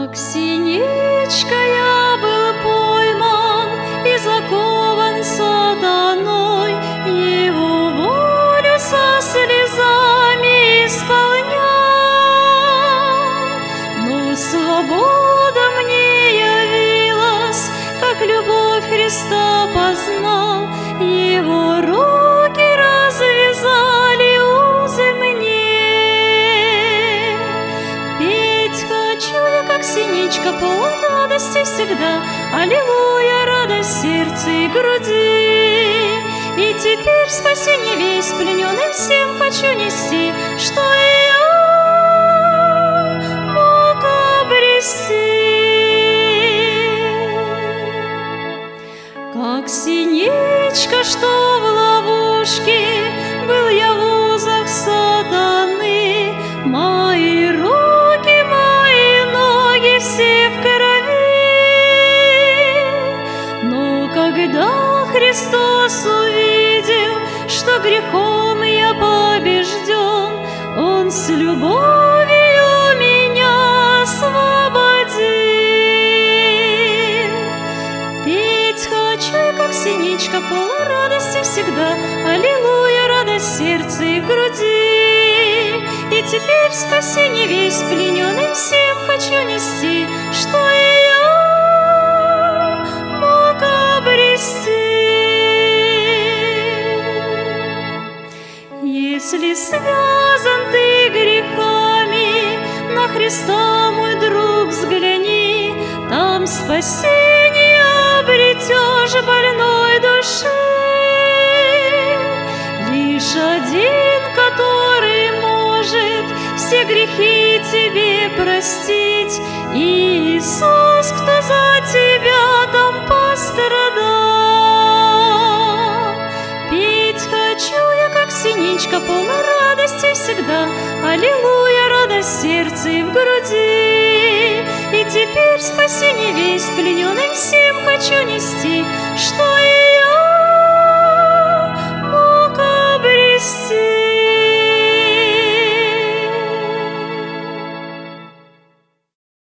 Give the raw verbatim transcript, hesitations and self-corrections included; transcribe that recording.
Как синичка я был пойман и закован сатаной, его волю со слезами исполнял. Но свобода мне явилась, как любовь Христа познал, его руки развязали узы мне. Петь хочу я, как синичка, полон радости всегда, аллилуйя, радость сердца и груди. И теперь спасение весь плененным всем хочу нести, что и я мог обрести. Как синичка, что в ловушке, был я в узах сатаны, мои руки, мои ноги все в крови. Но когда Христос увидел, что грехом я побежден, Он с любовью меня освободил. Петь хочу я, как синичка, полон радости всегда, аллилуйя, радость сердца и груди. И теперь спасение весь плененным всем хочу нести, что и я мог обрести. Если связан ты грехами, на Христа, мой друг, взгляни, там спасение обретешь больной души. Лишь один, который может все грехи тебе простить, Иисус, кто за тебя там пострадал. Петь хочу я, как синичка, полна радости всегда, аллилуйя, радость сердца и в груди. И теперь спасение весь плененным всем хочу нести, что